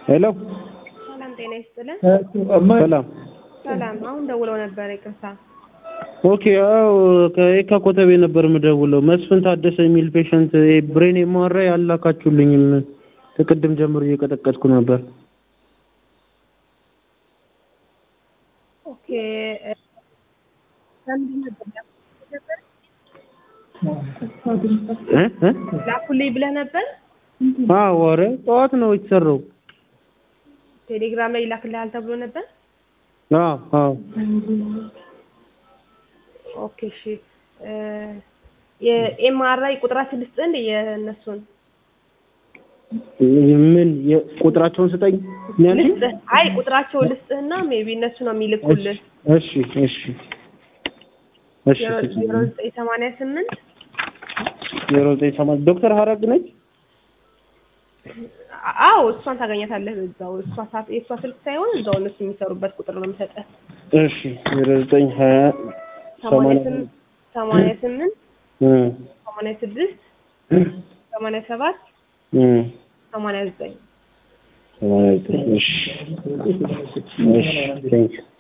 ሄሎ ሰላም ጤና ይስጥልን። ሰላም ሰላም አሁን ደውለው ነበር ይቅርታ። ኦኬ አው ከየካ ኮተቤ ነበር የምደውለው። መስፍን ታደሰ የሚል ፔሸንት ብሬን ኤምአርአይ ያላካችሁልኝም ከቅድም ጀምሮ እየቀጠቀጥኩ ነበር። ኦኬ ላኩልኝ ብለህ ነበር? አዎ ኧረ ጠዋት ነው የተሰራው። ቴሌግራም ላይ ላክልሃል ተብሎ ነበር? አዎ ኦኬ እሺ የኤምአርአይ ቁጥራችን ልስጥህ እንደ የነሱን ምን የቁጥራቸውን ስጠኝ ልስጥህ? አይ ቁጥራቸውን ልስጥህና ሜቢ እነሱ ነው የሚልኩልህ። እሺ 0988 ዶክተር ሀረግ ነች? አዎ እሷን ታገኛታለህ እዛው። የእሷ ስልክ ሳይሆን እዛው እነሱ የሚሰሩበት ቁጥር ነው የምሰጠህ። እሺ 0920 88 86 87 89 እሺ ቴንክ ዩ